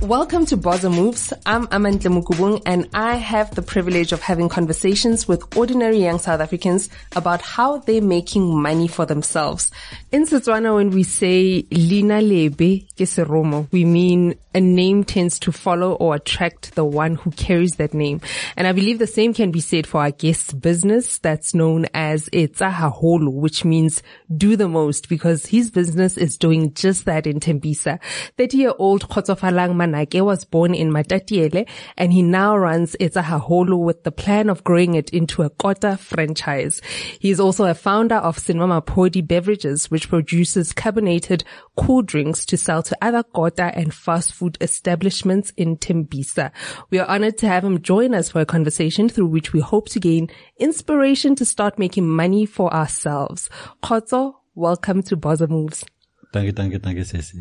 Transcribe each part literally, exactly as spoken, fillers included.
Welcome to Boza Moves. I'm Amantle Mukubung, and I have the privilege of having conversations with ordinary young South Africans about how they're making money for themselves. In Setswana, when we say Lina Lebe ke seromo, we mean a name tends to follow or attract the one who carries that name. And I believe the same can be said for our guest's business that's known as Etsa Haholo, which means do the most, because his business is doing just that in Tembisa. thirty-year-old Khotsofalang Manake was born in Matatiele, and he now runs Etsa Haholo with the plan of growing it into a Kota franchise. He is also a founder of Sinoma Podi Beverages, which produces carbonated cool drinks to sell to other Kota and fast food establishments in Tembisa. We are honored to have him join us for a conversation through which we hope to gain inspiration to start making money for ourselves. Khotso, welcome to Boza Moves. Thank you, thank you, thank you, Ceci.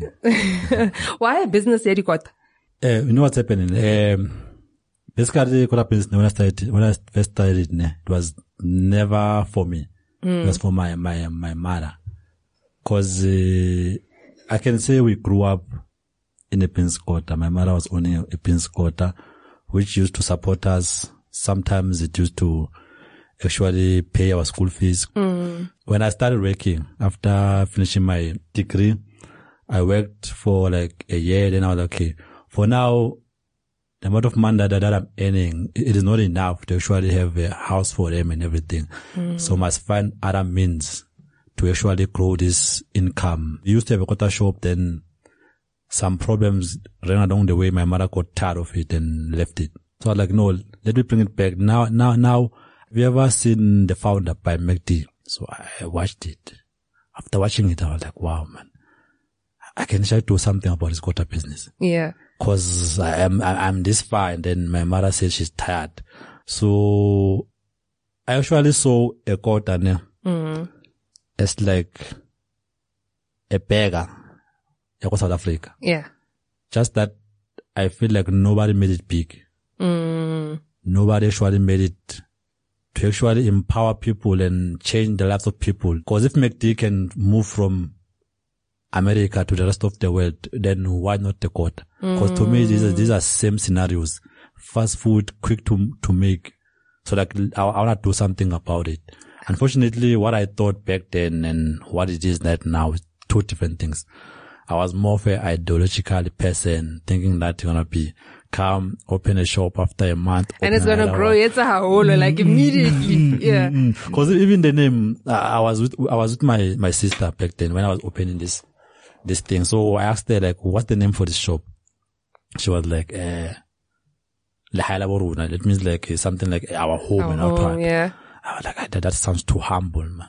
Why a business here, Kota? Uh, you know what's happening? Um, basically, Kota business, when I started, when I first started, it was never for me. Mm. It was for my, my, my mother. Cause, uh, I can say we grew up in a Pins Kota. My mother was owning a Pins Kota, which used to support us. Sometimes it used to actually pay our school fees. Mm. When I started working, after finishing my degree, I worked for like a year. Then I was like, okay, for now, the amount of money that, that I'm earning, it is not enough to actually have a house for them and everything. Mm. So I must find other means to actually grow this income. We used to have a Kota shop, then some problems ran along the way. My mother got tired of it and left it. So I was like, no, let me bring it back. Now, now, now, have you ever seen The Founder by McD? So I watched it. After watching it, I was like, wow, man, I can try to do something about this Kota business. Yeah. Cause I am, I, I'm this far, and then my mother said she's tired. So I actually saw a Kota mm. as like a beggar in South Africa. Yeah. Just that I feel like nobody made it big. Mm. Nobody actually made it to actually empower people and change the lives of people. Because if McD can move from America to the rest of the world, then why not the Kota? Because mm. to me, these are, these are same scenarios. Fast food, quick to, to make. So like, I, I want to do something about it. Unfortunately, what I thought back then and what it is that now is two different things. I was more of an ideological person, thinking that you're gonna be come, open a shop after a month. And it's gonna grow. It's a whole, like immediately. Yeah. Cause even the name, uh, I was with, I was with my, my sister back then when I was opening this, this thing. So I asked her like, what's the name for this shop? She was like, eh, uh, it means like something like our home our and our home, yeah. I was like, that, that sounds too humble, man.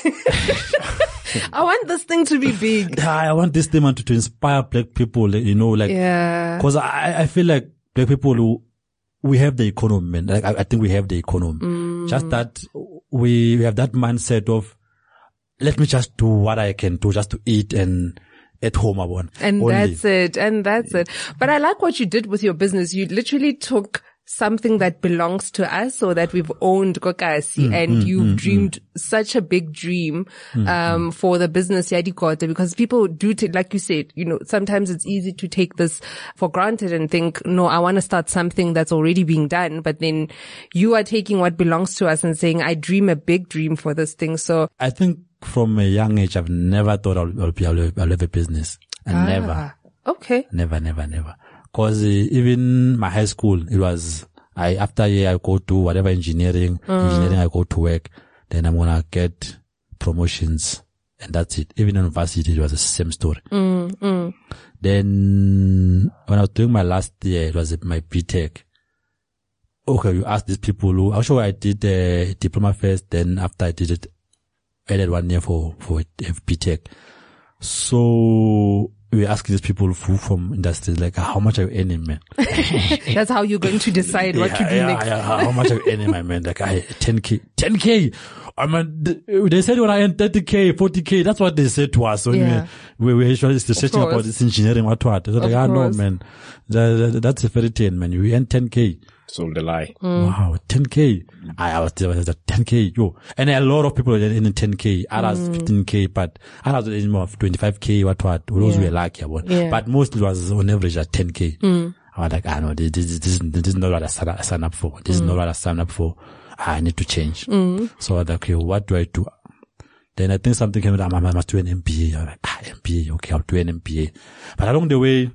I want this thing to be big. Yeah, I want this thing to, to inspire black people, you know, like, yeah. Cause I, I feel like black people who, we have the economy, man. Like, I, I think we have the economy. Mm. Just that we, we have that mindset of, let me just do what I can do just to eat and at home I want. And only. That's it. And that's it. But I like what you did with your business. You literally took something that belongs to us or that we've owned, Kokasi, mm, and mm, you've mm, dreamed mm. such a big dream, mm, um, mm. for the business Yadi Kota, because people do, t- like you said, you know, sometimes it's easy to take this for granted and think, no, I want to start something that's already being done. But then you are taking what belongs to us and saying, I dream a big dream for this thing. So I think from a young age, I've never thought I'll, I'll be, I'll, I'll have a business. And ah, never. Okay. Never, never, never. Cause uh, even my high school, it was, I, after a year I go to whatever engineering, mm. engineering I go to work, then I'm gonna get promotions and that's it. Even in university, it was the same story. Mm, mm. Then when I was doing my last year, it was my B Tech. Okay, you ask these people who, actually I did a diploma first, then after I did it, I did one year for, for B Tech. So, we ask these people who from industries like, how much are you earning, man? That's how you're going to decide what yeah, to do yeah, next. Yeah, how much are you earning, my man? Like, I ten K, ten K. I mean, they said when I earn thirty K, forty K, that's what they said to us when Yeah. we, we were actually searching about this engineering, what, what. Like, ah, no, man, that, that, that's a fairy tale, man. You earn ten K. Sold a lie. Mm. Wow, ten K. I, I was, I was at ten K, yo. And a lot of people are in ten K, others Mm. fifteen K, but others in more of twenty-five K, what, what. Those Yeah. were lucky about. Yeah. But mostly was on average at ten K. Mm. I was like, ah, no, this, this, this, this is not what I sign up, sign up for. This Mm. is not what I sign up for. I need to change. Mm. So I was like, okay, what do I do? Then I think something came out, I must do an M B A. I was like, ah, M B A, okay, I'll do an M B A. But along the way,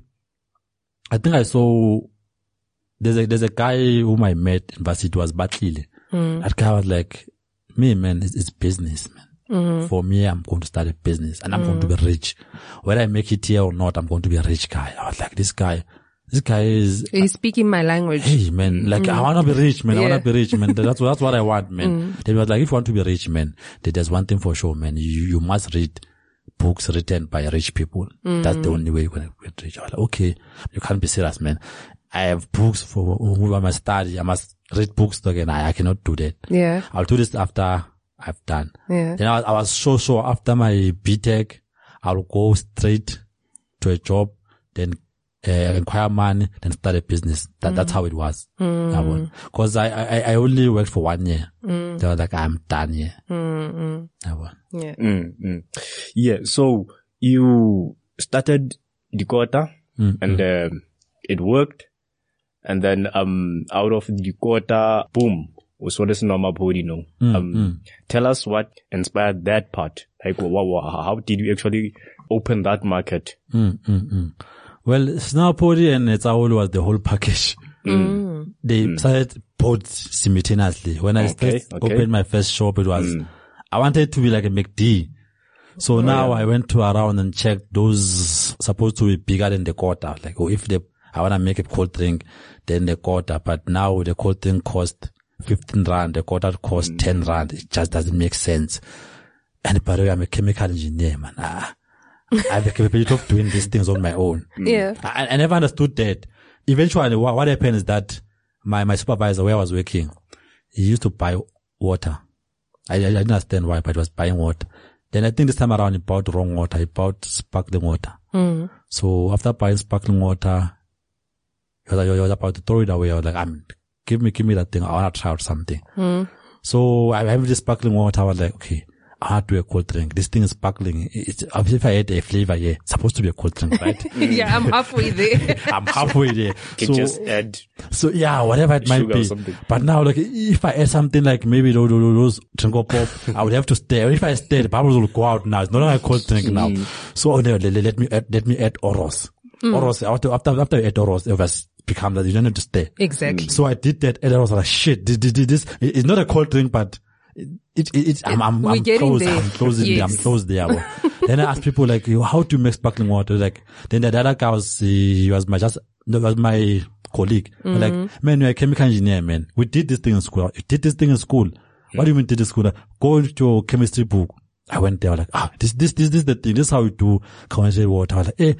I think I saw, there's a, there's a guy whom I met in varsity, was Batlile. Mm. That guy was like, me, man, it's, it's business, man. Mm-hmm. For me, I'm going to start a business and I'm mm. going to be rich. Whether I make it here or not, I'm going to be a rich guy. I was like, this guy, this guy is, He's speaking my language. hey, man, like, Mm. I want to be rich, man. I Yeah. want to be rich, man. That's, that's what I want, man. Mm. Then he was like, if you want to be rich, man, then there's one thing for sure, man. You, you must read books written by rich people. Mm. That's the only way you're going to get rich. I was like, okay, you can't be serious, man. I have books for who I must study. I must read books again. I, I cannot do that. Yeah. I'll do this after I've done. Yeah. Then I was, I was so sure after my B Tech, I'll go straight to a job, then uh, acquire money, then start a business. That, mm. That's how it was. Mm. Cause I, I, I only worked for one year. Mm. They were like, I'm done here. Mm. Mm. Yeah. Mm, mm. Yeah. So you started the quarter Mm, and um, it worked. And then, um, out of the quarter, boom, was what is normal body, you know. Mm, um, mm. Tell us what inspired that part. Like, what, what, how did you actually open that market? Mm, mm, mm. Well, Snowpody and Etsaolo was the whole package. Mm. They Mm. started both simultaneously. When I Okay, first okay. opened my first shop, it was, Mm. I wanted to be like a McD. So Oh, now yeah. I went to around and checked those supposed to be bigger than the quarter. Like, oh, if they, I want to make a cold drink, then the quarter. But now the cold drink cost fifteen rand, the quarter cost Mm. ten rand. It just doesn't make sense. And by the way, I'm a chemical engineer, man. Ah, I have the capability of doing these things on my own. Yeah. I, I never understood that. Eventually, what, what happened is that my, my supervisor where I was working, he used to buy water. I, I didn't understand why, but he was buying water. Then I think this time around he bought wrong water. He bought sparkling water. Mm. So after buying sparkling water, he was, he was about to throw it away. I was like, I'm, give me, give me that thing. I want to try out something. Mm. So I have this sparkling water. I was like, okay, I want to do a cold drink. This thing is sparkling. It's, if I add a flavor here, it's supposed to be a cold drink, right? Yeah, I'm halfway there. I'm halfway there. Can So, just add so yeah, whatever it might sugar or be. something. But now, like, if I add something like maybe those, those Trinko Pop, I would have to stay. If I stay, the bubbles will go out now. It's no longer a cold drink now. So no, let, let me add, let me add Oros. Oros, after, after, after I add Oros, it was become that you don't have to stay. Exactly. So I did that and I was like, shit, this, this, this, it's not a cold drink, but it, it, it's, I'm, I'm, We're I'm getting close, there. I'm close in there, I'm Yes. close there. bro. Then I asked people like, yo, how do you make sparkling water? Like, then the other guy was, he was my just, no, was my colleague. Mm-hmm. Like, man, you're a chemical engineer, man. We did this thing in school. You did this thing in school. What do you mean did this school? Like, go to your chemistry book. I went there, like, ah, this, this, this, this is the thing. This is how we do concentrated water. I was like, eh.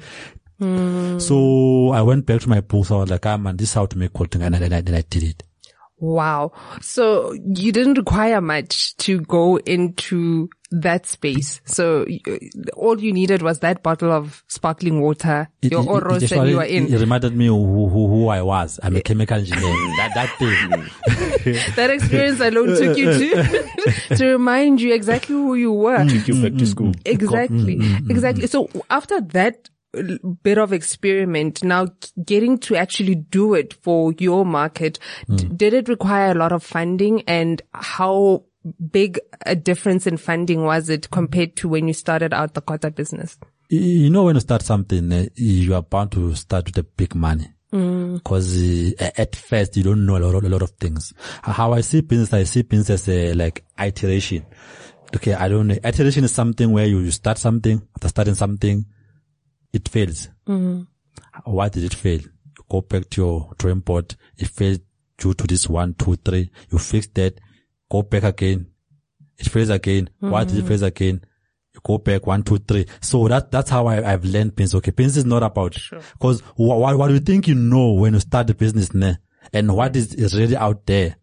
Mm. So I went back to my books. I was like, ah, man, this is how to make cold drink. And then I, then I did it. Wow. So you didn't require much to go into that space. So uh, all you needed was that bottle of sparkling water, It- your it- it- Oros, it and you were actually- in. It reminded me who, who, who I was. I'm a chemical engineer. that, that thing. That experience alone took you to, to remind you exactly who you were. took you back to school. Exactly. Exactly. So after that uh, bit of experiment, now getting to actually do it for your market, d- did it require a lot of funding, and how big a difference in funding was it compared to when you started out the Kota business? You- You know, when you start something, eh, you are bound to start with the big money. Cause uh, at first you don't know a lot, of, a lot of things. How I see business, I see business as a, like iteration. Okay, I don't know. Iteration is something where you, you start something, after starting something, it fails. Mm-hmm. Why did it fail? You go back to your drawing board. It failed due to this one, two, three. You fix that. Go back again. It fails again. Mm-hmm. Why did it fail again? You go back one, two, three. So that, that's how I, I've learned business. Okay. Business is not about, Sure. cause what, what do you think you know when you start the business, ne? And what is, is really out there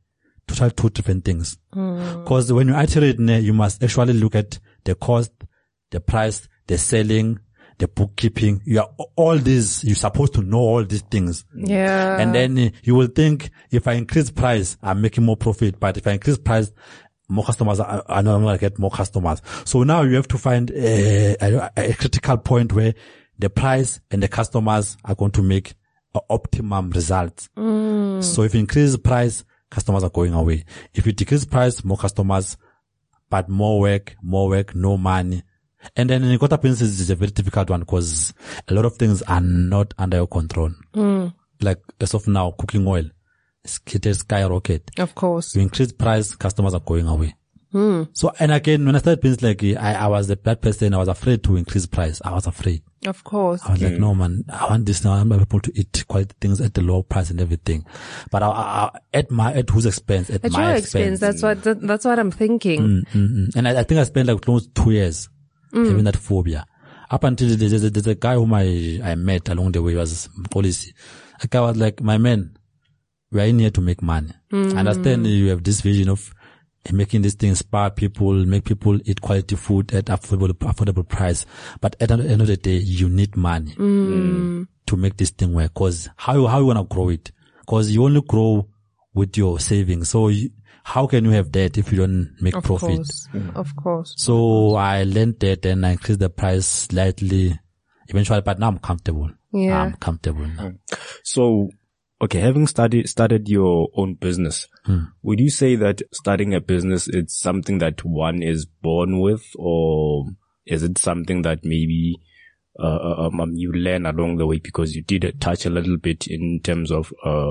total two different things. Because when you iterate, you must actually look at the cost, the price, the selling, the bookkeeping. You are all these, you're supposed to know all these things. Yeah. And then uh, you will think, if I increase price, I'm making more profit. But if I increase price, more customers, I, I know I'm going to get more customers. So now you have to find a, a, a critical point where the price and the customers are going to make an optimum result. Mm. So if you increase the price, customers are going away. If you decrease price, more customers, but more work, more work, no money. And then in the quarter business is a very difficult one because a lot of things are not under your control. Mm. Like as of now, cooking oil, it is skyrocket. Of course. You increase price, customers are going away. Mm. So, and again, when I started business, like I, I was the bad person, I was afraid to increase price. I was afraid. Of course. I was mm. like, no man, I want this now. I want people to eat quality things at the low price and everything. But I, I, at my, at whose expense? At, at my your expense. expense. That's what, that, that's what I'm thinking. Mm, mm, mm. And I, I think I spent like close two years mm. having that phobia. Up until there's a, there's a guy whom I, I met along the way, he was policy. A guy was like, my man, we are in here to make money. Mm. I understand you have this vision of making these things inspire people, make people eat quality food at affordable, affordable price. But at the end of the day, you need money mm. to make this thing work. Cause how, how you want to grow it? Cause you only grow with your savings. So you, how can you have that if you don't make of profit? Course. Mm. Of course. So I learned that and I increased the price slightly eventually, but now I'm comfortable. Yeah. I'm comfortable now. So, okay, having started, started your own business, hmm. would you say that starting a business is something that one is born with, or is it something that maybe, uh, um, you learn along the way? Because you did touch a little bit in terms of, uh,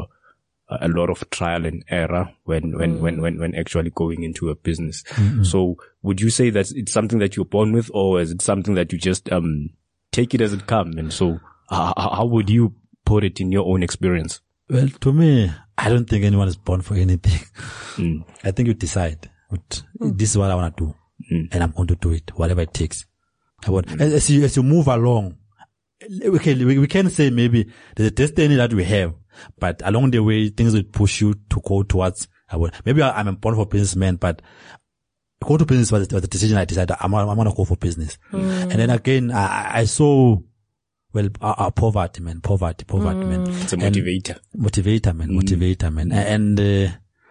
a lot of trial and error when, when, mm. when, when, when actually going into a business. Mm-hmm. So would you say that it's something that you're born with, or is it something that you just, um, take it as it comes? And so uh, how would you put it in your own experience? Well, to me, I don't think anyone is born for anything. Mm. I think you decide, but mm. this is what I want to do, mm. and I'm going to do it, whatever it takes. Mm. As, as you, as you move along, okay, we, we can say maybe there's a destiny that we have, but along the way, things will push you to go towards, maybe I'm born for businessman, but go to business was the decision I decided, I'm, I'm going to go for business. Mm. And then again, I, I saw, well, our, our poverty, man, poverty, poverty, mm. man. It's a motivator. And motivator, man, mm. motivator, man. And, uh,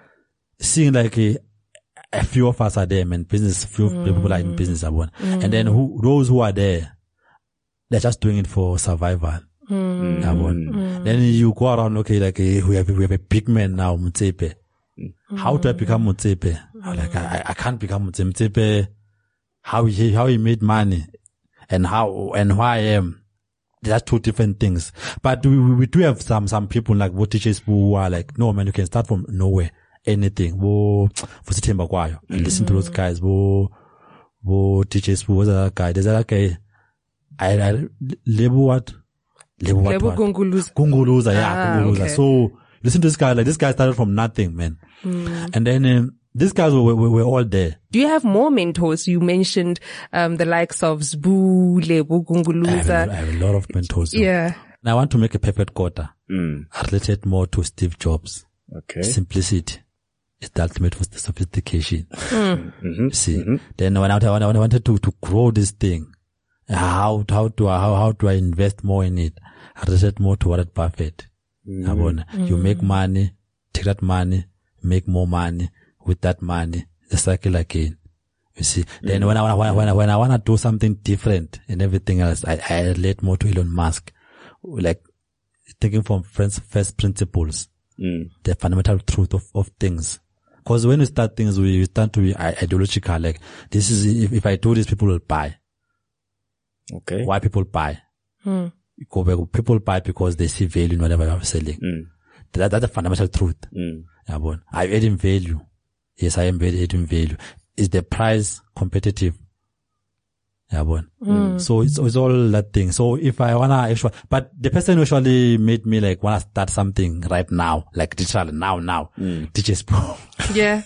seeing like a, a few of us are there, man, business, few mm. people are in business, mm. and then who, those who are there, they're just doing it for survival. Mm. Mm. Then you go around, okay, like, uh, we have, we have a big man now, Mutsepe. Mm. How do I become Mutsepe? Mm. Like, I, I can't become Mutsepe. How he, how he made money and how, and why I am. That's two different things. But we, we do have some, some people like what teachers who are like, no man, you can start from nowhere. Anything. Wo, mm. listen to those guys. Wo, wo teachers who was that guy. There's that guy. I, I, Lebu what? Lebu what? Lebu Gunguluza. Gunguluza, yeah, ah, Gunguluza. Okay. So, listen to this guy. Like, this guy started from nothing, man. Mm. And then, um, these guys were, were, were all there. Do you have more mentors? You mentioned, um, the likes of Zbu, Lebu, Gunguluza. I have, I have a lot of mentors. Yeah. Now I want to make a perfect quarter. Mm. Related more to Steve Jobs. Okay. Simplicity is the ultimate for the sophistication. Mm. Mm-hmm. See, mm-hmm. Then when I, when I wanted to, to grow this thing, how, how do I, how, how do I invest more in it? I related more to Warren Buffett. Mm-hmm. You make money, take that money, make more money. With that money, the cycle again. You see, mm-hmm. Then when I want, when I, when I want to do something different and everything else, I, I relate more to Elon Musk. Like, thinking from first, first principles, mm. the fundamental truth of, of things. Cause when we start things, we, we start to be ideological, like, this is, if, if I do this, people will buy. Okay. Why people buy? Mm. People buy because they see value in whatever I'm selling. Mm. That, that's the fundamental truth. Mm. I'm adding value. Yes, I am adding value. Is the price competitive? Yeah, mm. So it's, it's all that thing. So if I wanna actually, but the person who actually made me like wanna start something right now, like literally now, now, mm. D J Spoo. Yeah.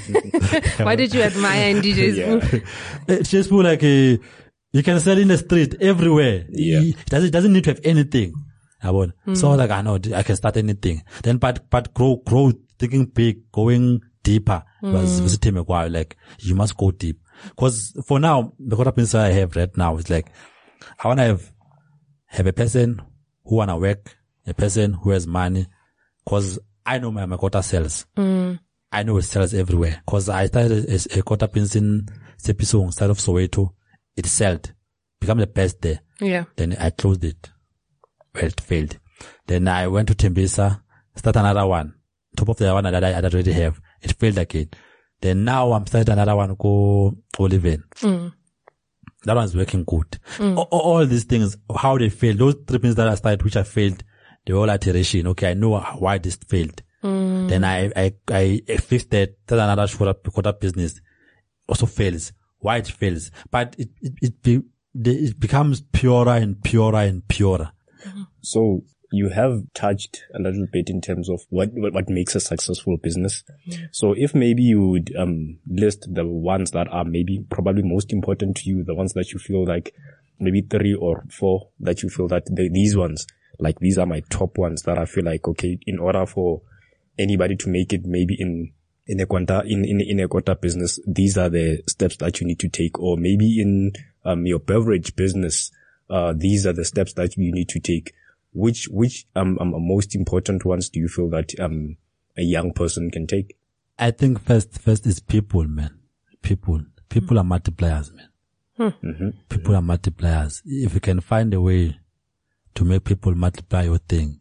Why did you admire in D J Spoo? Yeah. D J Spoo, like, uh, you can sell in the street everywhere. Yeah. It doesn't, it doesn't need to have anything. Mm. So like, I know I can start anything. Then, but, but grow, grow, thinking big, going deeper. It was mm. like, you must go deep. Cause for now, the quarter business I have right now is like, I want to have, have a person who want to work, a person who has money. Cause I know my Makota sells. Mm. I know it sells everywhere. Cause I started as a quarter business in Sepisong, side of Soweto. It sold, become the best there. Yeah. Then I closed it. Well, it failed. Then I went to Tembisa, start another one. Top of the one that I, I already have. It failed again. Then now I'm starting another one, go Oliven. Mm. That one's working good. Mm. All, all these things, how they failed, those three things that I started, which I failed, they all iteration. Okay, I know why this failed. Mm. Then I, I, I fixed that, that's another quarter business. Also fails. Why it fails. But it, it, it, be, it becomes purer and purer and purer. So you have touched a little bit in terms of what, what, what makes a successful business. Mm. So if maybe you would, um, list the ones that are maybe probably most important to you, the ones that you feel like maybe three or four that you feel that they, these ones, like these are my top ones that I feel like, okay, in order for anybody to make it maybe in, in a quanta, in, in, in a quota business, these are the steps that you need to take, or maybe in, um, your beverage business, uh, these are the steps that you need to take. Which, which, um, um, most important ones do you feel that, um, a young person can take? I think first, first is people, man. People. People mm-hmm. are multipliers, man. Mm-hmm. People mm-hmm. are multipliers. If you can find a way to make people multiply your thing,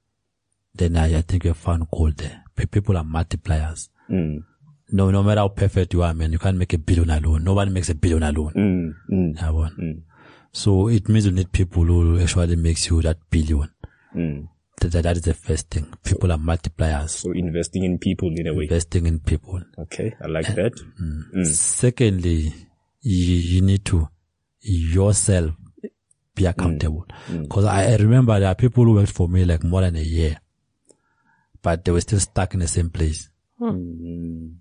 then I, I think you've found gold there. People are multipliers. Mm. No, no matter how perfect you are, man, you can't make a billion alone. Nobody makes a billion alone. Mm. Mm. Yeah, well. Mm. So it means you need people who actually makes you that billion. Mm. That, that is the first thing. People so, are multipliers. So investing in people in a way. Investing in people. Okay, I like that. Mm. Mm. Secondly, you, you need to yourself be accountable. Mm. Cause I, I remember there are people who worked for me like more than a year, but they were still stuck in the same place. Mm.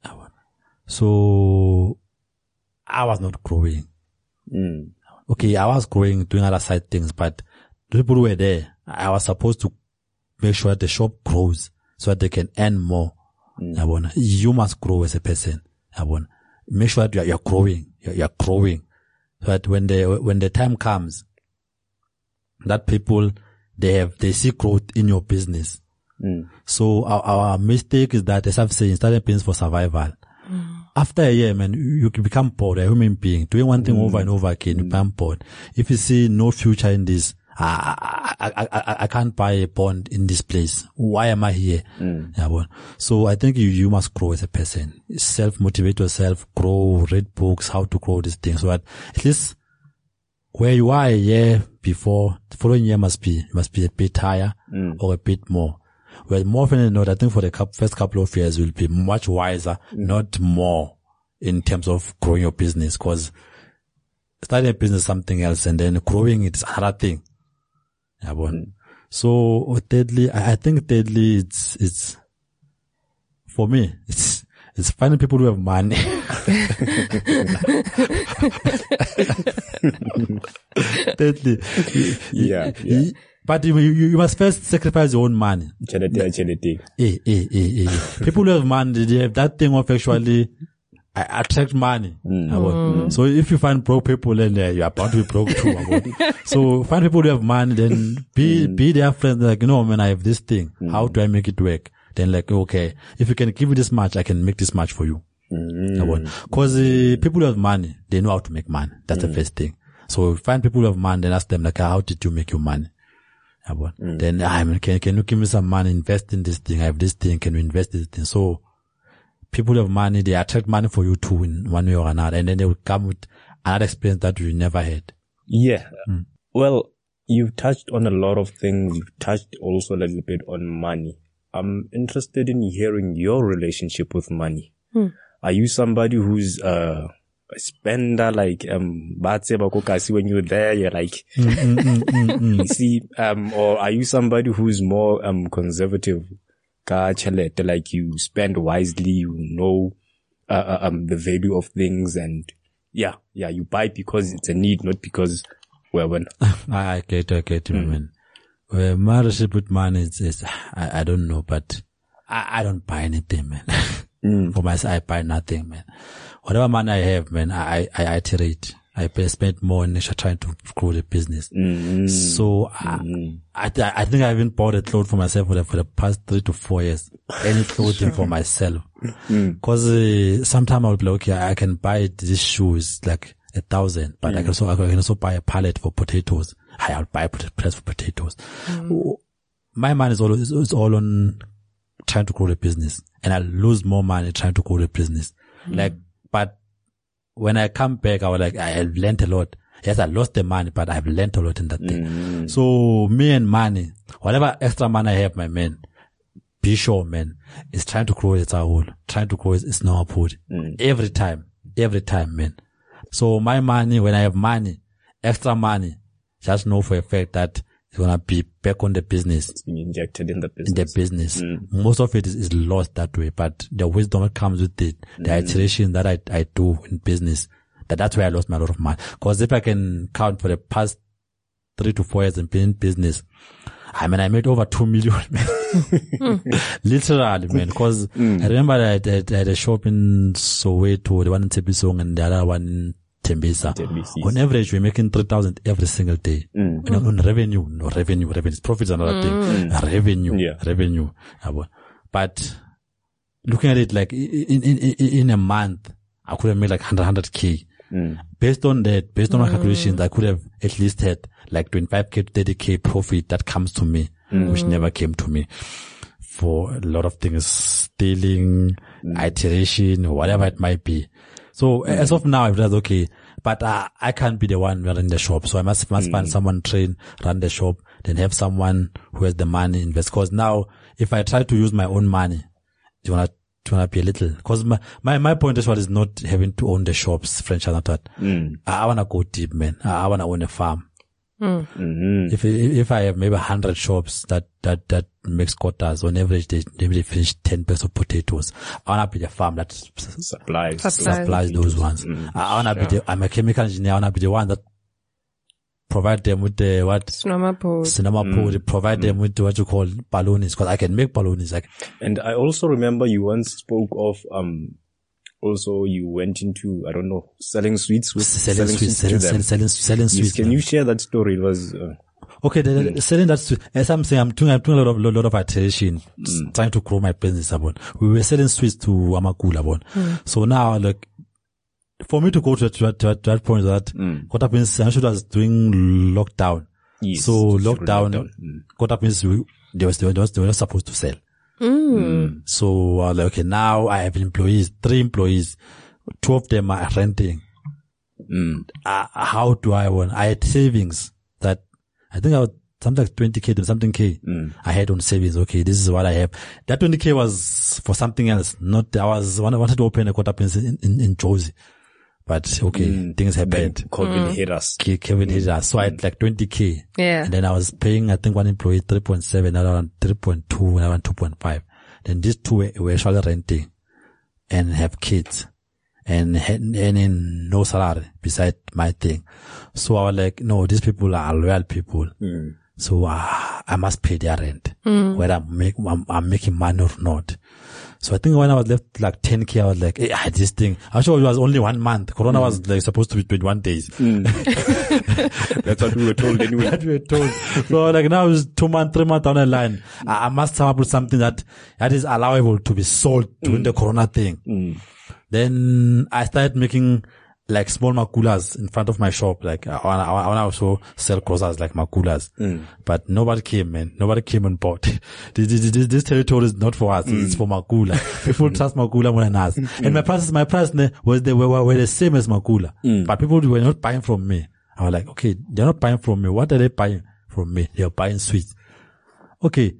So I was not growing. Mm. Okay, I was growing, doing other side things, but the people who were there, I was supposed to make sure that the shop grows so that they can earn more. Mm. You must grow as a person. Make sure that you're, you're growing, you're, you're growing, so that when the when the time comes, that people they have they see growth in your business. Mm. So our, our mistake is that, as I've said, starting business for survival. Mm. After a year, man, you can become bored, a human being. Doing one thing mm. over and over again, you become bored. If you see no future in this, I, I, I, I, I can't buy a bond in this place. Why am I here? Mm. Yeah, well, so I think you, you must grow as a person. Self-motivate yourself, grow, read books, how to grow these things. So that at least where you are a year before, the following year must be, must be a bit higher mm. or a bit more. Well, more often than not, I think for the first couple of years will be much wiser, mm. not more in terms of growing your business, because starting a business is something else and then growing it is another thing. Yeah, but mm. So thirdly, I think thirdly, it's, it's, for me, it's, it's finding people who have money. thirdly. Yeah, yeah. But you, you, you must first sacrifice your own money. Charity, charity. Eh, eh, eh, eh. People who have money, they have that thing of actually uh, attract money. Mm. Mm. So if you find broke people, then uh, you are bound to be broke too. So find people who have money, then be, mm. be their friends. Like, you know, man, I have this thing. Mm. How do I make it work? Then like, okay, if you can give me this much, I can make this much for you. Mm. Cause uh, people who have money, they know how to make money. That's mm. the first thing. So find people who have money, then ask them like, how did you make your money? Mm. Then I mean, can can you give me some money, invest in this thing? I have this thing, can you invest in this thing? So people have money, they attract money for you too in one way or another, and then they will come with another experience that you never had. Yeah. Mm. Well, you've touched on a lot of things. You've touched also a little bit on money. I'm interested in hearing your relationship with money. Mm. Are you somebody who's uh a spender, like um when you're there, you're like mm, mm, mm, mm, mm. see, um or are you somebody who's more um conservative? Like you spend wisely, you know uh, um the value of things, and yeah, yeah, you buy because it's a need, not because well when I get I get you, mm. man. Well, my relationship with money is, is I, I don't know, but I, I don't buy anything, man. Mm. For myself, I buy nothing, man. Whatever money I have, man, I, I iterate. I pay, spend more in extra trying to grow the business. Mm-hmm. So mm-hmm. I, I, I think I haven't bought a clothes for myself for the, for the past three to four years. Any clothing sure. for myself. Mm. Cause, uh, sometime I'll be like, okay, I can buy these shoes like a thousand, but mm. I can also, I can also buy a pallet for potatoes. I'll buy pallets for potatoes. Mm. My mind is all, is, is all on trying to grow the business, and I lose more money trying to grow the business. Mm. Like, but when I come back, I was like, I've learned a lot. Yes, I lost the money, but I've learned a lot in that thing. Mm. So me and money, whatever extra money I have, my man, be sure, man, is trying to grow its own, trying to grow its normal food. Mm. Every time, every time, man. So my money, when I have money, extra money, just know for a fact that it's gonna be back on the business. It's being injected in the business. In the business. Mm. Most of it is, is lost that way, but the wisdom that comes with it, the mm. iteration that I, I do in business, that that's where I lost my lot of money. Cause if I can count for the past three to four years in business, I mean, I made over two million, man. Literally, man. Cause mm. I remember I had, I had a shop in Soweto, the one in Tebisong and the other one in Tembisa. On average, we're making three thousand every single day. Mm. And on revenue, no revenue, revenue, profits another mm. thing. Mm. Revenue, yeah. revenue. But looking at it like in, in, in, in a month, I could have made like one hundred K. Mm. Based on that, based on my calculations, I could have at least had like twenty-five K to thirty K profit that comes to me, mm. which never came to me for a lot of things, stealing, mm. iteration, or whatever it might be. So mm. as of now, I've realized, okay, but uh, I can't be the one running the shop. So I must, must mm. find someone train, run the shop, then have someone who has the money invest. Cause now, if I try to use my own money, you wanna, you wanna be a little, cause my, my, my point as well is not having to own the shops, franchise and that. Mm. I, I wanna go deep, man. I, I wanna own a farm. Mm. Mm-hmm. If, if I have maybe a hundred shops that, that, that makes quotas, on average, they, maybe they finish ten bags of potatoes. I wanna be the farm that supplies, supplies, supplies those ones. Mm, I wanna sure. be the, I'm a chemical engineer. I wanna be the one that provide them with the, what? Cinema pod. Cinema pod. Mm. Provide mm. them with what you call balloons, cause I can make balloons. Like, and I also remember you once spoke of, um, also you went into, I don't know, selling sweets with, selling, selling sweets, selling, selling, selling, selling yes, sweets. Can man. you share that story? It was, uh, okay, the, the, selling that sweet, as I'm saying, I'm doing, I'm doing a lot of, lot of iteration, mm. trying to grow my business upon. We were selling sweets to Amakula upon. Mm. So now, like, for me to go to that, to that, to that point that, mm. what happens, I was doing lockdown. Yes, so lockdown, lockdown. Mm. what happens, we, they was, they were, they were not supposed to sell. Mm. So, uh, like, okay, now I have employees, three employees, two of them are renting. Mm. Uh, how do I want? I had savings that I think I was something like twenty K to something K. Mm. I had on savings. Okay, this is what I have. That twenty K was for something else. Not, I was, I wanted to open a quarter in, in, in Jozi. But okay, mm. things happened. Kevin mm. hit us. Kevin mm. hit us. So I had like twenty K. Yeah. And then I was paying, I think one employee three point seven, another one three point two, another one two point five. Then these two were, were actually renting and have kids and had any no salary beside my thing. So I was like, no, these people are loyal people. Mm. So uh, I must pay their rent, mm. whether I'm, make, I'm, I'm making money or not. So I think when I was left like ten K, I was like, hey, this thing, I'm sure it was only one month. Corona mm. was like supposed to be twenty-one days. Mm. That's what we were told anyway. That we were told. So like now it's two months, three months down the line. I, I must come up with something that, that is allowable to be sold during mm. the Corona thing. Mm. Then I started making like small makulas in front of my shop. Like I want, I want to also sell crosses like makulas, mm. but nobody came, man. Nobody came on board. this, this, this, this territory is not for us. Mm. It's for makula. People trust makula more than us. Mm. And my prices, my price was they were, were the same as makula, mm. but people were not buying from me. I was like, okay, they're not buying from me. What are they buying from me? They're buying sweets. Okay,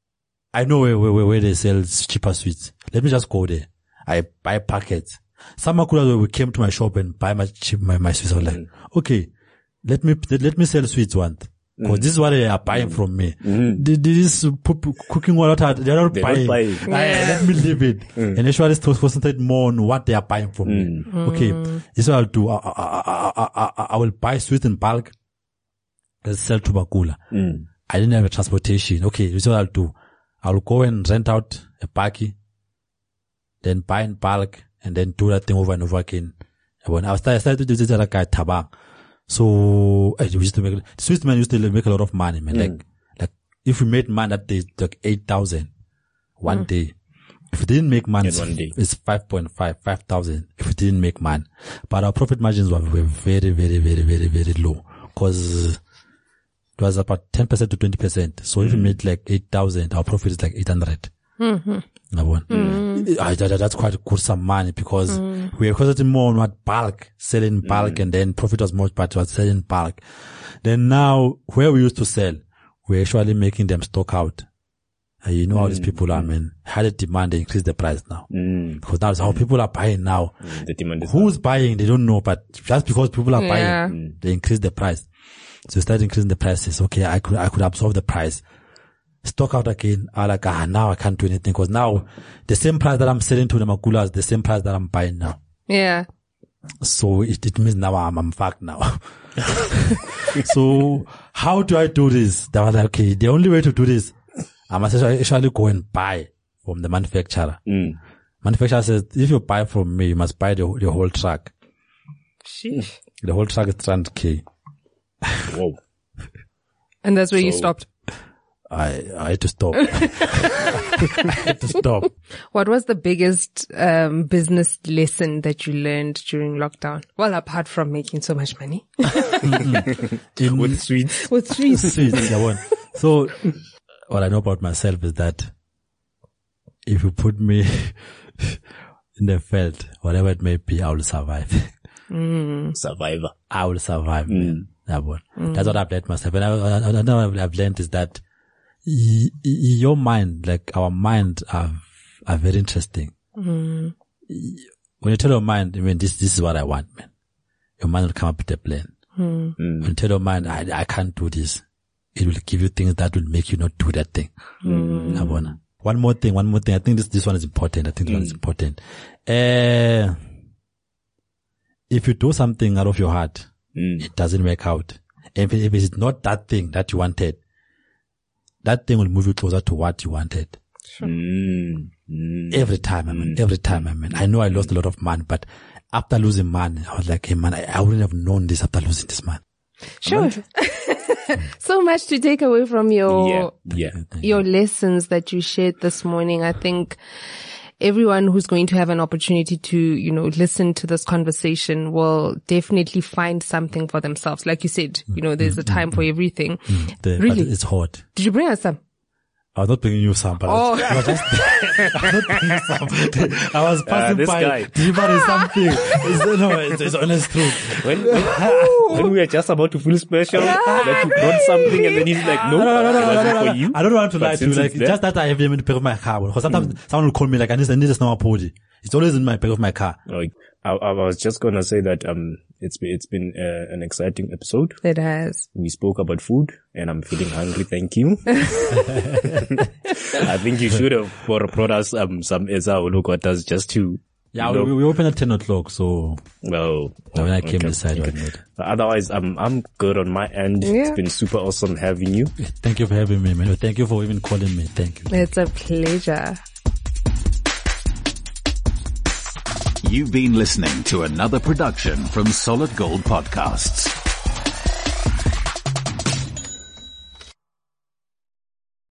I know where where where they sell cheaper sweets. Let me just go there. I buy packets. Some makulas we came to my shop and buy my cheap, my, my sweets. I was like, okay, let me, let me sell sweets once. Cause mm. this is what they are buying mm. from me. Mm. This is cooking water, they're not they're buying. Not buying. I, yeah. Let me leave it. Mm. And actually concentrate more on what they are buying from mm. me. Okay, this is what I'll do. I, I, I, I, I will buy sweets in bulk and sell to Makula. Mm. I didn't have a transportation. Okay, this is what I'll do. I'll go and rent out a parky. then buy in bulk, and then do that thing over and over again. And when I started, I started to do this other guy Tabang. So uh, we used to make, Swiss man used to make a lot of money, man. Mm. Like, like if we made money that day, like eight thousand one mm. day. If we didn't make money, it's, it's five point five, five thousand. If we didn't make money, but our profit margins were, were very, very, very, very, very low because it was about ten percent to twenty percent. So mm. if we made like eight thousand, our profit is like eight hundred. Mm-hmm. Mm. I, that, that's quite good some money because mm. we were concentrating more on what bulk, selling bulk, mm. and then profit was much, but was selling bulk. Then now, where we used to sell, we're actually making them stock out. Uh, you know how mm. these people are, man. Had a demand, they increase the price now. Mm. Because that's how people are buying now. Mm. The demand is Who's high. buying, they don't know, but just because people are yeah. buying, mm. they increase the price. So you start increasing the prices. Okay, I could, I could absorb the price. Stock out again. I like, ah, now I can't do anything because now the same price that I'm selling to the Makula is the same price that I'm buying now. Yeah. So it, it means now I'm, I'm fucked now. So how do I do this? They were like, okay, the only way to do this, I must actually go and buy from the manufacturer. Mm. Manufacturer says, if you buy from me, you must buy the, the whole truck. Sheesh. The whole truck is three hundred K. Whoa. And that's where so, you stopped. I, I had to stop. I had to stop. What was the biggest um, business lesson that you learned during lockdown? Well, apart from making so much money. In, with sweets. With sweets. Sweets, yeah, one. So, what I know about myself is that if you put me in the field, whatever it may be, I will survive. Mm. Survivor. I will survive. Mm. That one. Mm. That's what I've learned myself. And I, I, I know what I've learned is that y- y- your mind, like our mind, are are very interesting. Mm. When you tell your mind, I mean, this this is what I want, man. Your mind will come up with a plan. Mm. When you tell your mind, I I can't do this, it will give you things that will make you not do that thing. Mm. One more thing, one more thing. I think this this one is important. I think this mm. one is important. Uh, if you do something out of your heart, mm. it doesn't work out. If, if it's not that thing that you wanted, that thing will move you closer to what you wanted. Sure. Mm. Mm. Every time, I mean, mm. every time, I mean, I know I lost a lot of money, but after losing money, I was like, hey man, I, I wouldn't have known this after losing this money. Sure. So much to take away from your, yeah, yeah. your lessons that you shared this morning. I think everyone who's going to have an opportunity to, you know, listen to this conversation will definitely find something for themselves. Like you said, you know, there's a time for everything. Mm, the, really? But it's hot. Did you bring us some? I was not bringing you some, but oh. I was just, I was not bringing some. I was passing uh, by, delivering something. It's, no, it's, it's honest truth. When, when, when we were just about to feel special, yeah. that you brought something and then he's like, no, no, no, no, it no, wasn't no, no, no. for you. I don't want to but lie to you. Like, just that I have them in the back of my car. Because sometimes mm. someone will call me like, I need, I need a snow pody. It's always in my back of my car. Like, I, I was just gonna say that, um, it's been, it's been uh, an exciting episode. It has. We spoke about food and I'm feeling hungry. Thank you. I think you should have brought us, um, some Eza Ulukotas just to, yeah, you know, we, we opened at ten o'clock, so. Well, when I came okay, inside, okay. Otherwise, I'm, I'm good on my end. Yeah. It's been super awesome having you. Thank you for having me, man. Thank you for even calling me. Thank you. It's a pleasure. You've been listening to another production from Solid Gold Podcasts.